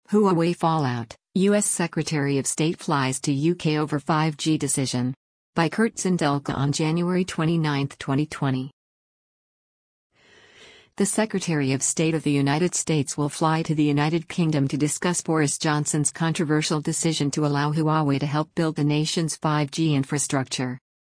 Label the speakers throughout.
Speaker 1: Huawei fallout, U.S. Secretary of State flies to UK over 5G decision. By Kurt Zindelka on January 29, 2020. The Secretary of State of the United States will fly to the United Kingdom to discuss Boris Johnson's controversial decision to allow Huawei to help build the nation's 5G infrastructure.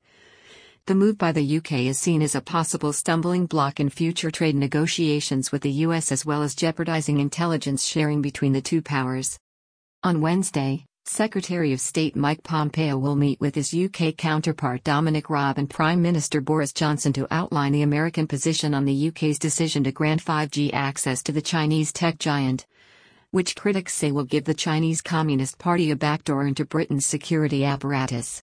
Speaker 1: The move by the UK is seen as a possible stumbling block in future trade negotiations with the US, as well as jeopardizing intelligence sharing between the two powers. On Wednesday, Secretary of State Mike Pompeo will meet with his UK counterpart Dominic Raab and Prime Minister Boris Johnson to outline the American position on the UK's decision to grant 5G access to the Chinese tech giant, which critics say will give the Chinese Communist Party a backdoor into Britain's security apparatus.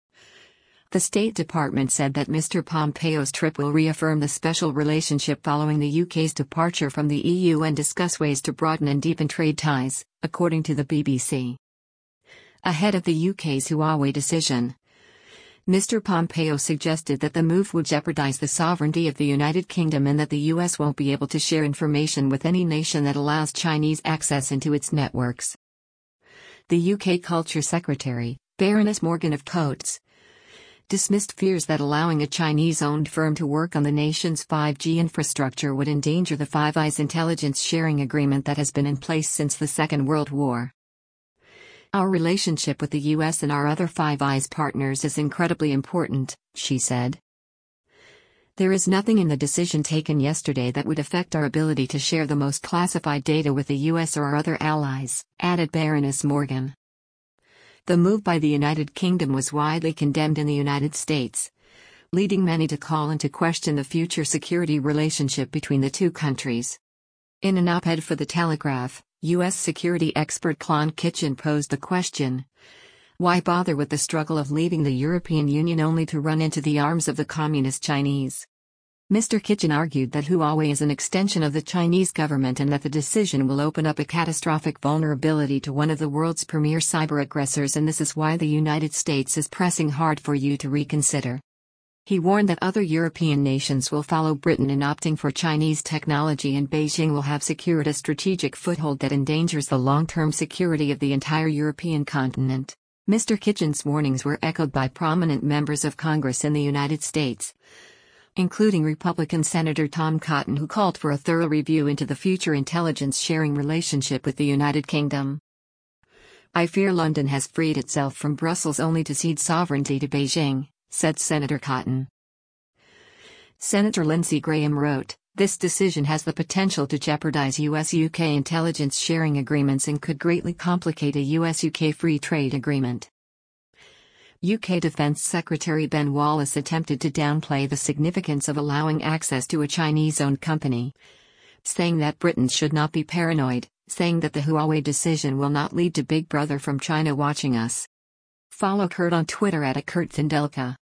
Speaker 1: The State Department said that Mr. Pompeo's trip will reaffirm the special relationship following the UK's departure from the EU and discuss ways to broaden and deepen trade ties, according to the BBC. Ahead of the UK's Huawei decision, Mr. Pompeo suggested that the move would jeopardize the sovereignty of the United Kingdom and that the US won't be able to share information with any nation that allows Chinese access into its networks. The UK Culture Secretary, Baroness Morgan of Coates, dismissed fears that allowing a Chinese-owned firm to work on the nation's 5G infrastructure would endanger the Five Eyes intelligence sharing agreement that has been in place since the Second World War. Our relationship with the US and our other Five Eyes partners is incredibly important, she said. There is nothing in the decision taken yesterday that would affect our ability to share the most classified data with the US or our other allies, added Baroness Morgan. The move by the United Kingdom was widely condemned in the United States, leading many to call into question the future security relationship between the two countries. In an op-ed for The Telegraph, U.S. security expert Klon Kitchen posed the question, why bother with the struggle of leaving the European Union only to run into the arms of the Communist Chinese? Mr. Kitchen argued that Huawei is an extension of the Chinese government and that the decision will open up a catastrophic vulnerability to one of the world's premier cyber aggressors, and this is why the United States is pressing hard for you to reconsider. He warned that other European nations will follow Britain in opting for Chinese technology, and Beijing will have secured a strategic foothold that endangers the long-term security of the entire European continent. Mr. Kitchen's warnings were echoed by prominent members of Congress in the United States, including Republican Senator Tom Cotton, who called for a thorough review into the future intelligence sharing relationship with the United Kingdom. I fear London has freed itself from Brussels only to cede sovereignty to Beijing, said Senator Cotton. Senator Lindsey Graham wrote, this decision has the potential to jeopardize US-UK intelligence sharing agreements and could greatly complicate a US-UK free trade agreement. UK Defence Secretary Ben Wallace attempted to downplay the significance of allowing access to a Chinese-owned company, saying that Britain should not be paranoid, saying that the Huawei decision will not lead to Big Brother from China watching us. Follow Kurt on Twitter @KurtZindelka.